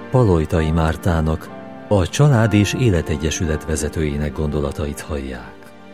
Palojtai Mártának, a Család és Életegyesület vezetőjének gondolatait hallják.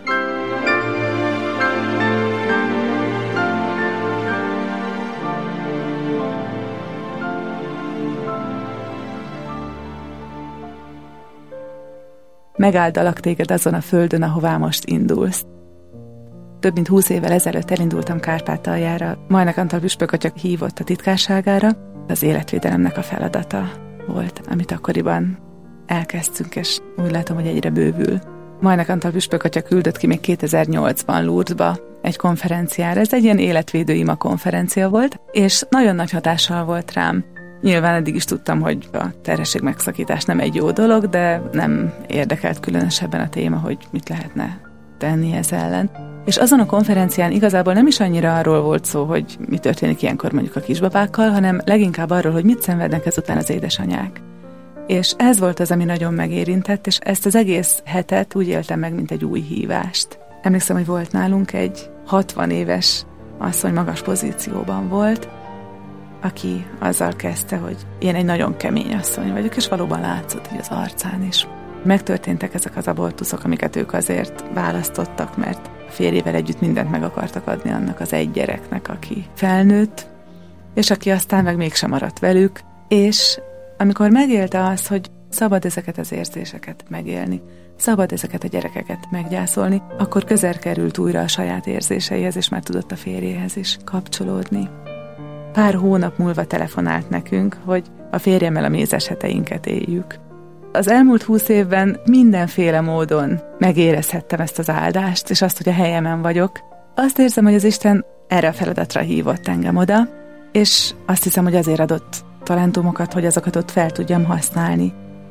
Megáldalak téged azon a földön, ahová most indulsz. Több mint 20 évvel ezelőtt elindultam Kárpátaljára. Majnak Antal püspök atya hívott a titkárságára. Az életvédelemnek a feladata volt, amit akkoriban elkezdtünk, és úgy látom, hogy egyre bővül. Majnak Antal püspök atya küldött ki még 2008-ban Lourdesba egy konferenciára. Ez egy ilyen életvédő ima konferencia volt, és nagyon nagy hatással volt rám. Nyilván eddig is tudtam, hogy a terhesség megszakítás nem egy jó dolog, de nem érdekelt különösebben a téma, hogy mit lehetne tenni ez ellen. És azon a konferencián igazából nem is annyira arról volt szó, hogy mi történik ilyenkor mondjuk a kisbabákkal, hanem leginkább arról, hogy mit szenvednek ezután az édesanyák. És ez volt az, ami nagyon megérintett, és ezt az egész hetet úgy éltem meg, mint egy új hívást. Emlékszem, hogy volt nálunk egy 60 éves asszony, magas pozícióban volt, aki azzal kezdte, hogy én egy nagyon kemény asszony vagyok, és valóban látszott így az arcán is. Megtörténtek ezek az abortuszok, amiket ők azért választottak, mert a férjével együtt mindent meg akartak adni annak az egy gyereknek, aki felnőtt, és aki aztán meg mégsem maradt velük, és amikor megélte azt, hogy szabad ezeket az érzéseket megélni, szabad ezeket a gyerekeket meggyászolni, akkor közel került újra a saját érzéseihez, és már tudott a férjéhez is kapcsolódni. Pár hónap múlva telefonált nekünk, hogy a férjemmel a mézes heteinket éljük. Az elmúlt 20 évben mindenféle módon megérezhettem ezt az áldást, és azt, hogy a helyemen vagyok. Azt érzem, hogy az Isten erre a feladatra hívott engem oda, és azt hiszem, hogy azért adott talentumokat, hogy azokat ott fel tudjam használni.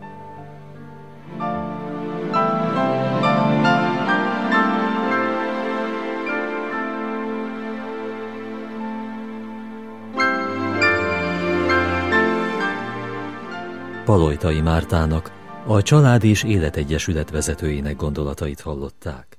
Palojtai Mártának, a Család és Életegyesület vezetőjének gondolatait hallották.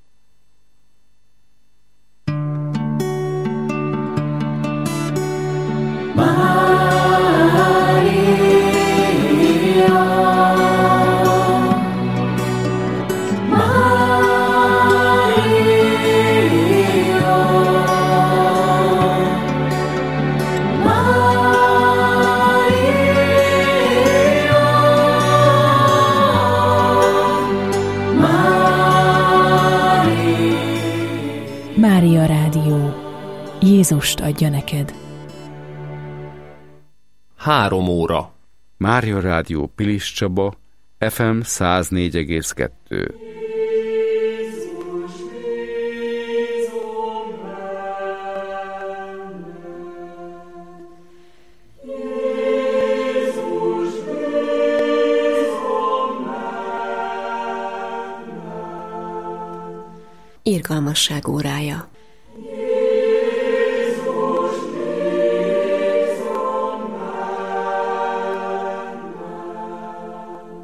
Mária Rádió. Jézust adja neked. 3 óra. Mária Rádió Pilis Csaba, FM 104,2. Irgalmasság órája.